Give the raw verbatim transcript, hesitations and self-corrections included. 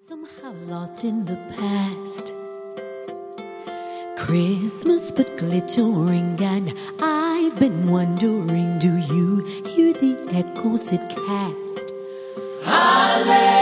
Somehow lost in the past. Christmas but glittering, and I've been wondering, do you hear the echoes it cast? Hallelujah.